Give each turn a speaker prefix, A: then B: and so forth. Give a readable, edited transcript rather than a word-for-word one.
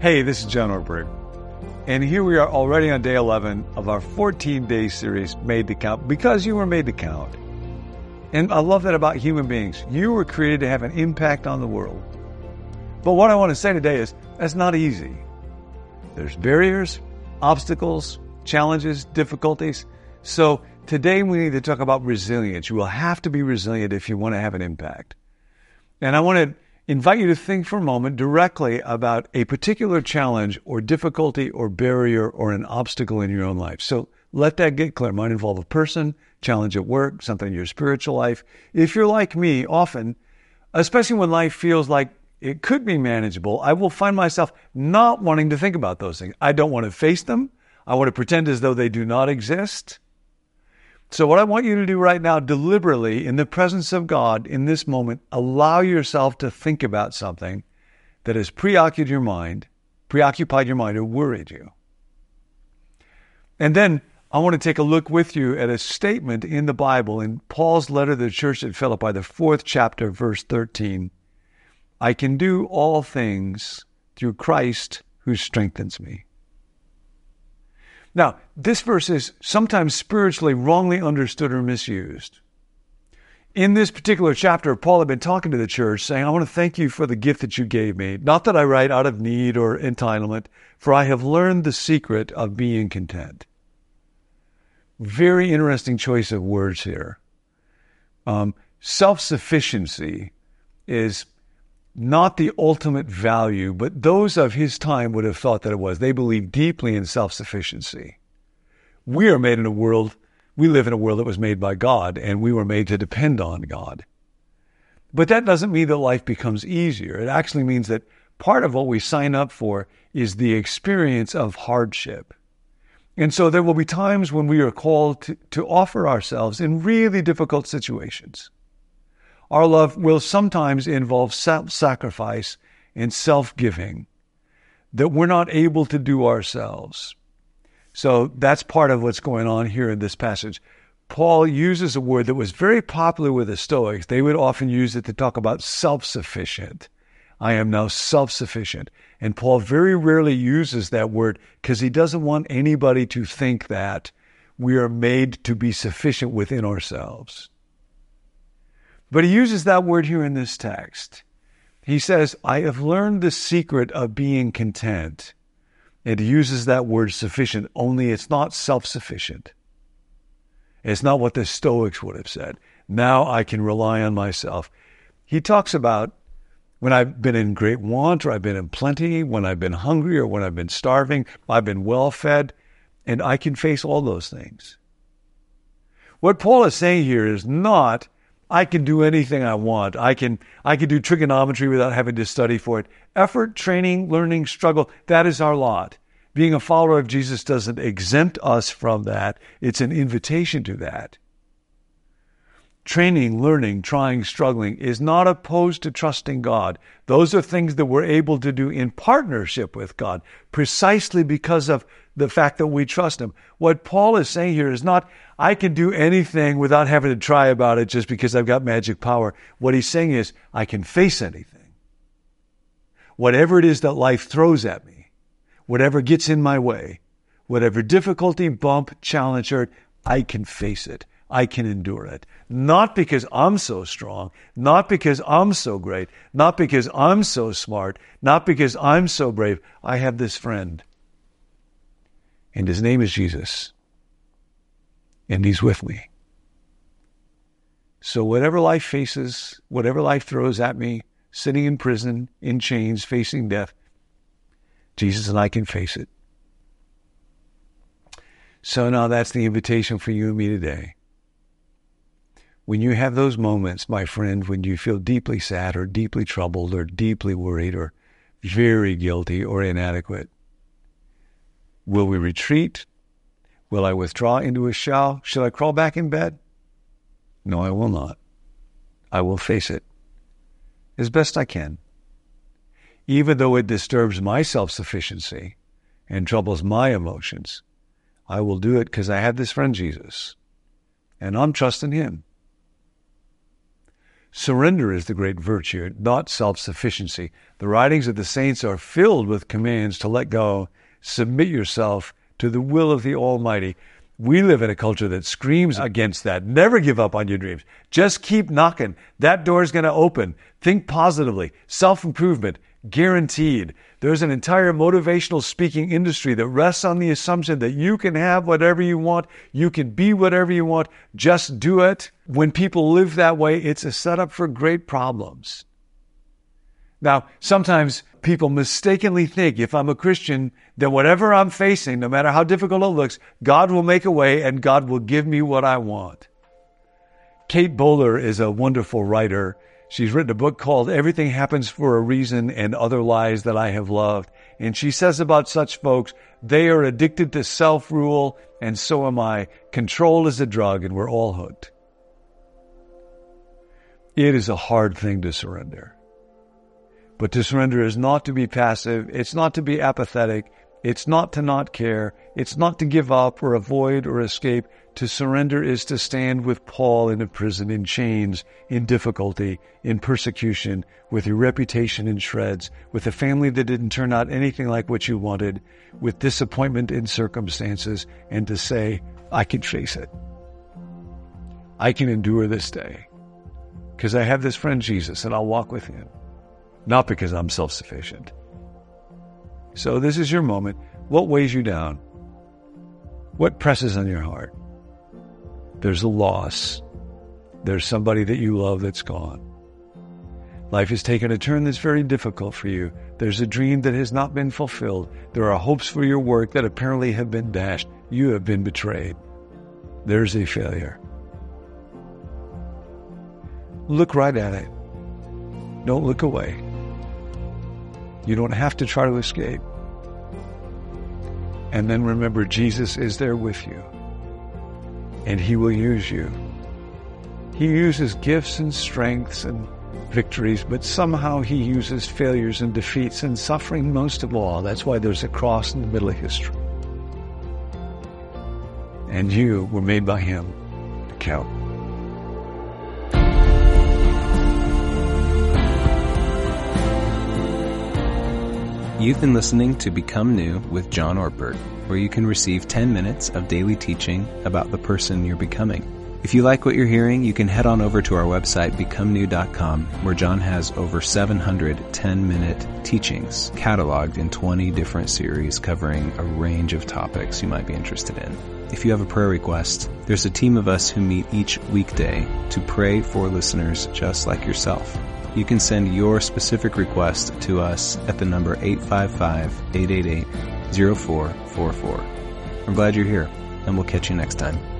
A: Hey, this is John Ortberg, and here we are already on day 11 of our 14-day series, Made to Count, because you were made to count. And I love that about human beings. You were created to have an impact on the world. But what I want to say today is, that's not easy. There's barriers, obstacles, challenges, difficulties. So today we need to talk about resilience. You will have to be resilient if you want to have an impact. And I want to invite you to think for a moment directly about a particular challenge or difficulty or barrier or an obstacle in your own life. So let that get clear. It might involve a person, challenge at work, something in your spiritual life. If you're like me, often, especially when life feels like it could be manageable, I will find myself not wanting to think about those things. I don't want to face them. I want to pretend as though they do not exist. So what I want you to do right now, deliberately, in the presence of God, in this moment, allow yourself to think about something that has preoccupied your mind or worried you. And then I want to take a look with you at a statement in the Bible, in Paul's letter to the church at Philippi, the 4th chapter, verse 13. I can do all things through Christ who strengthens me. Now, this verse is sometimes spiritually wrongly understood or misused. In this particular chapter, Paul had been talking to the church saying, I want to thank you for the gift that you gave me. Not that I write out of need or entitlement, for I have learned the secret of being content. Very interesting choice of words here. Self-sufficiency is not the ultimate value, but those of his time would have thought that it was. They believed deeply in self-sufficiency. We live in a world that was made by God, and we were made to depend on God. But that doesn't mean that life becomes easier. It actually means that part of what we sign up for is the experience of hardship. And so there will be times when we are called to offer ourselves in really difficult situations. Our love will sometimes involve self-sacrifice and self-giving that we're not able to do ourselves. So that's part of what's going on here in this passage. Paul uses a word that was very popular with the Stoics. They would often use it to talk about self-sufficient. I am now self-sufficient. And Paul very rarely uses that word because he doesn't want anybody to think that we are made to be sufficient within ourselves. But he uses that word here in this text. He says, I have learned the secret of being content. And he uses that word sufficient, only it's not self-sufficient. It's not what the Stoics would have said. Now I can rely on myself. He talks about when I've been in great want or I've been in plenty, when I've been hungry or when I've been starving, I've been well-fed, and I can face all those things. What Paul is saying here is not, I can do anything I want. I can do trigonometry without having to study for it. Effort, training, learning, struggle, that is our lot. Being a follower of Jesus doesn't exempt us from that. It's an invitation to that. Training, learning, trying, struggling is not opposed to trusting God. Those are things that we're able to do in partnership with God, precisely because of the fact that we trust Him. What Paul is saying here is not, I can do anything without having to try about it just because I've got magic power. What he's saying is, I can face anything. Whatever it is that life throws at me, whatever gets in my way, whatever difficulty, bump, challenge, hurt, I can face it. I can endure it. Not because I'm so strong, not because I'm so great, not because I'm so smart, not because I'm so brave. I have this friend, and his name is Jesus, and he's with me. So whatever life faces, whatever life throws at me, sitting in prison, in chains, facing death, Jesus and I can face it. So now that's the invitation for you and me today. When you have those moments, my friend, when you feel deeply sad or deeply troubled or deeply worried or very guilty or inadequate, will we retreat? Will I withdraw into a shell? Should I crawl back in bed? No, I will not. I will face it as best I can. Even though it disturbs my self-sufficiency and troubles my emotions, I will do it because I have this friend Jesus, and I'm trusting Him. Surrender is the great virtue, not self-sufficiency. The writings of the saints are filled with commands to let go, submit yourself to the will of the Almighty. We live in a culture that screams against that. Never give up on your dreams. Just keep knocking. That door is going to open. Think positively. Self-improvement, guaranteed. There's an entire motivational speaking industry that rests on the assumption that you can have whatever you want. You can be whatever you want. Just do it. When people live that way, it's a setup for great problems. Now, sometimes people mistakenly think if I'm a Christian, then whatever I'm facing, no matter how difficult it looks, God will make a way and God will give me what I want. Kate Bowler is a wonderful writer. She's written a book called Everything Happens for a Reason and Other Lies That I Have Loved. And she says about such folks, they are addicted to self-rule, and so am I. Control is a drug, and we're all hooked. It is a hard thing to surrender. But to surrender is not to be passive. It's not to be apathetic. It's not to not care. It's not to give up or avoid or escape. To surrender is to stand with Paul in a prison, in chains, in difficulty, in persecution, with your reputation in shreds, with a family that didn't turn out anything like what you wanted, with disappointment in circumstances, and to say, I can face it. I can endure this day because I have this friend Jesus and I'll walk with him. Not because I'm self-sufficient. So this is your moment. What weighs you down? What presses on your heart? There's a loss. There's somebody that you love that's gone. Life has taken a turn that's very difficult for you. There's a dream that has not been fulfilled. There are hopes for your work that apparently have been dashed. You have been betrayed. There's a failure. Look right at it. Don't look away. You don't have to try to escape. And then remember, Jesus is there with you. And he will use you. He uses gifts and strengths and victories, but somehow he uses failures and defeats and suffering most of all. That's why there's a cross in the middle of history. And you were made by him to count.
B: You've been listening to Become New with John Ortberg, where you can receive 10 minutes of daily teaching about the person you're becoming. If you like what you're hearing, you can head on over to our website, becomenew.com, where John has over 700 10-minute teachings cataloged in 20 different series covering a range of topics you might be interested in. If you have a prayer request, there's a team of us who meet each weekday to pray for listeners just like yourself. You can send your specific request to us at the number 855-888-0444. I'm glad you're here, and we'll catch you next time.